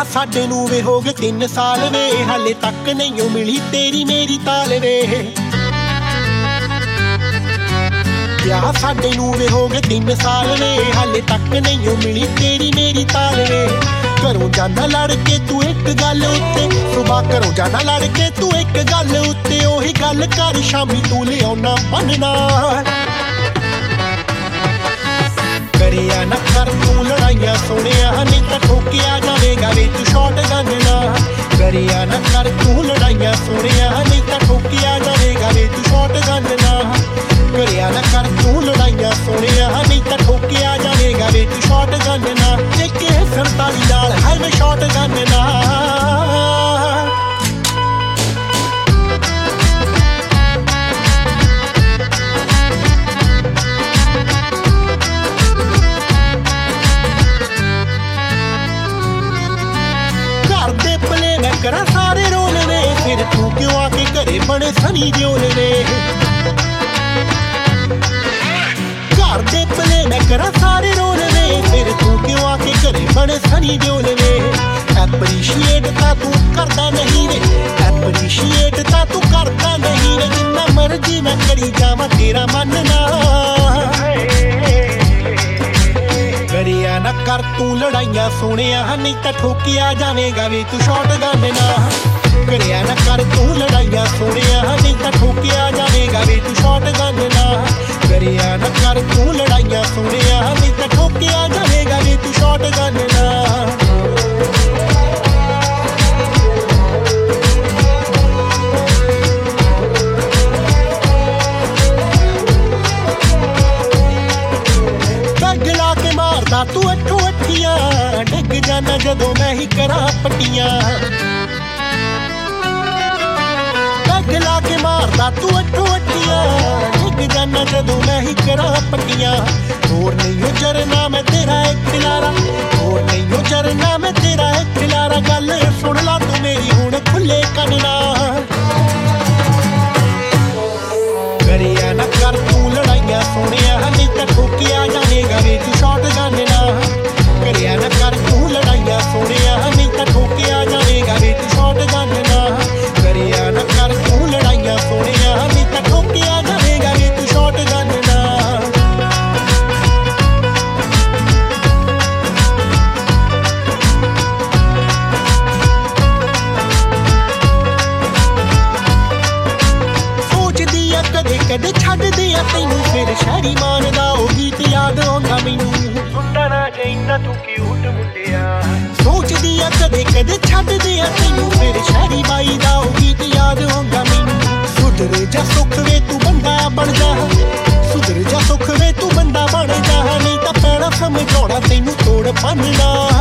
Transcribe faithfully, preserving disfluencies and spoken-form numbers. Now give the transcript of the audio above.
ਸਾਡੇ ਨੂੰ ਵੇ ਹੋ ਗਏ ਤਿੰਨ ਸਾਲ ਵੇ, ਹਾਲੇ ਤੱਕ ਨਹੀਂ ਓ ਮਿਲੀ ਤੇਰੀ ਮੇਰੀ ਤਾਲ ਵੇ। ਵਿਆਹ ਸਾਡੇ ਨੂੰ ਵੇ ਹੋ ਗਏ ਤਿੰਨ ਸਾਲ ਵੇ, ਹਾਲੇ ਤੱਕ ਨਹੀਂ ਓ ਮਿਲੀ ਤੇਰੀ ਮੇਰੀ ਤਾਲ ਵੇ। ਘਰੋਂ ਜਾਣਾ ਲੜ ਕੇ ਤੂੰ ਇੱਕ ਗੱਲ ਉੱਤੇ, ਸੁਬਾਹ ਘਰੋਂ ਜਾਣਾ ਲੜ ਕੇ ਤੂੰ ਇੱਕ ਗੱਲ ਉੱਤੇ, ਉਹੀ ਗੱਲ ਕਰ ਸ਼ਾਮੀ ਤੂੰ ਲਿਆਉਣਾ ਬੰਨਣਾ। ਕਰਿਆ ਨਾ ਕਰ ਤੂੰ ਲੜਾਈਆਂ ਸੋਹਣਿਆ, ਨਹੀਂ ਤਾਂ ਠੋਕਿਆ ਜਾਵੇਗਾ ਵੇ ਤੂੰ ਸ਼ਾਟ ਗਨ ਨਾ। ਕਰਿਆ ਨਾ ਕਰ ਤੂੰ ਲੜਾਈਆਂ ਸੋਹਣਿਆ, ਨਹੀਂ ਤਾਂ ਠੋਕਿਆ ਜਾਵੇਗਾ ਵੇ ਤੂੰ ਸ਼ਾਟ ਗਨ ਨਾ। ਕਰਿਆ ਨਾ ਕਰ ਤੂੰ ਲੜਾਈਆਂ ਸੋਹਣਿਆ, ਨਹੀਂ ਤਾਂ ਠੋਕਿਆ ਜਾਵੇਗਾ ਵੇ ਤੂੰ ਸ਼ਾਟ ਗਨ ਨਾ। ਇੱਕ ਸੰਤਾਲੀ ਨਾਲ ਹੈ ਵੇ ਸ਼ਾਟ ਗਨ ਨਾ। ਕਰਾਂ ਸਾਰੇ ਰੋਲ ਵੇ, ਫਿਰ ਤੂੰ ਕਿਉਂ ਆ ਕੇ ਘਰੇ ਬਣੇ ਸਨੀ ਦਿਓਲ ਵੇ। ਘਰ ਦੇ ਭਲੇ ਮੈਂ ਕਰਾਂ ਸਾਰੇ ਰੋਲ ਵੇ, ਫਿਰ ਤੂੰ ਕਿਉਂ ਆ ਕੇ ਘਰੇ ਬਣੇ ਸਨੀ ਦਿਓਲ ਵੇ। ਐਪਰੀਸ਼ੀਏਟ ਤਾਂ ਤੂੰ ਕਰਦਾ ਨਹੀਂ ਵੇ, ਐਪਰੀਸ਼ੀਏਟ ਤਾਂ ਤੂੰ ਕਰਦਾ ਨਹੀਂ ਵੇ। ਜਿੰਨਾ ਮਰਜੀ ਮੈਂ ਕਰੀ ਜਾਵਾਂ ਤੇਰਾ ਮੰਨਣਾ। ਕਰਿਆ ਨਾ ਕਰ ਤੂੰ ਲੜਾਈਆਂ ਸੋਹਣਿਆ, ਨਹੀਂ ਤਾਂ ਠੋਕਿਆ ਜਾਵੇਗਾ ਵੇ ਤੂੰ ਸ਼ਾਟ ਗਨ ਨਾ। ਕਰਿਆ ਨਾ ਕਰ ਤੂੰ ਲੜਾਈਆਂ ਸੋਹਣਿਆ, ਨਹੀਂ ਤਾਂ ਠੋਕਿਆ ਜਾਵੇਗਾ ਵੇ ਤੂੰ ਸ਼ਾਟ ਗਨ ਨਾ। ਕਰਿਆ ਨਾ ਕਰ ਤੂੰ ਲੜਾਈਆਂ ਸੋਹਣਿਆ, ਨਹੀਂ ਤਾਂ ਠੋਕਿਆ ਜਾਵੇਗਾ ਵੇ ਤੂੰ ਸ਼ਾਟ ਗਨ ਨਾ। ਮਾਰਦਾ ਤੂੰ ਅੱਠੋ ਅੱਠੀਆਂ, ਡਿੱਗ ਜਾਣਾ ਜਦੋਂ ਮੈਂ ਹੀ ਕਰਾਂ ਪੱਟੀਆਂ। ਪੈਗ ਲਾ ਕੇ ਮਾਰਦਾ ਤੂੰ ਅੱਠੋ ਅੱਠੀਆਂ, ਡਿੱਗ ਜਾਣਾ ਜਦੋਂ ਮੈਂ ਹੀ ਕਰਾਂ ਪੱਟੀਆਂ। ਹੋਰ ਨਹੀਂ ਓ ਜਰਨਾ ਮੈਂ ਤੇਰਾ ਇੱਕ ਖਿਲਾਰਾ, ਹੋਰ ਨਹੀਂ ਓ ਜਰਨਾ ਮੈਂ ਤੇਰਾ ਇੱਕ ਖਿਲਾਰਾ। ਗੱਲ ਸੁਣ ਲਾ ਤੂੰ ਮੇਰੀ ਹੁਣ ਖੁੱਲੇ ਕੰਨ ਨਾਲ। ਕਰਿਆ ਨਾ ਕਰ ਤੂੰ ਲੜਾਈਆਂ ਸੋਹਣਿਆ, ਨਹੀਂ ਤਾਂ ਠੋਕਿਆ ਜਾਵੇਗਾ ਵੇ ਤੂੰ ਸ਼ਾਟ ਗਨ ਨਾ। ਕਰਿਆ ਨਾ ਕਰ ਤੂੰ ਲੜਾਈਆਂ ਸੋਹਣਿਆ, ਨਹੀਂ ਤਾਂ ਠੋਕਿਆ ਜਾਵੇਗਾ ਵੇ ਤੂੰ ਸ਼ਾਟ ਗਨ ਨਾ। ਕਰਿਆ ਨਾ ਕਰ ਤੂੰ ਲੜਾਈਆਂ ਸੋਹਣਿਆ, ਨਹੀਂ ਤਾਂ ਠੋਕਿਆ ਜਾਵੇਗਾ ਵੇ ਤੂੰ ਸ਼ਾਟ ਗਨ ਨਾ। ਸੋਚਦੀ ਆ ਕਦੇ ਕਦੇ ਛੱਡਦੀ ਆ ਤੈਨੂੰ, ਫਿਰ ਸ਼ਾਇਰੀ ਮਾਨਦਾ ਉਹ ਗੀਤ ਯਾਦ ਆਉਂਦਾ ਮੈਨੂੰ। ਸੁਣਦਾ ਨਾ ਜਾਈਂ ਤੂੰ ਕਿਊਟ ਮੁੰਡਿਆ, ਸੋਚਦੀ ਆ ਕਦੇ ਕਦੇ ਛੱਡਦੀ ਆ ਤੈਨੂੰ, ਫਿਰ ਸ਼ਾਇਰੀ ਬਾਈ ਦਾ ਉਹ ਗੀਤ ਯਾਦ ਆਉਂਦਾ ਮੈਨੂੰ। ਸੁਧਰ ਜਾ ਸੁੱਖ ਵੇ ਤੂੰ ਬੰਦਾ ਬਣ ਜਾ, ਸੁਧਰ ਜਾ ਸੁੱਖ ਵੇ ਤੂੰ ਬੰਦਾ ਬਣ ਜਾ, ਨਹੀਂ ਤਾਂ ਪੈਣਾ ਸਮਝਾਉਣਾ ਤੈਨੂੰ ਤੋੜ ਪੰਨਾ।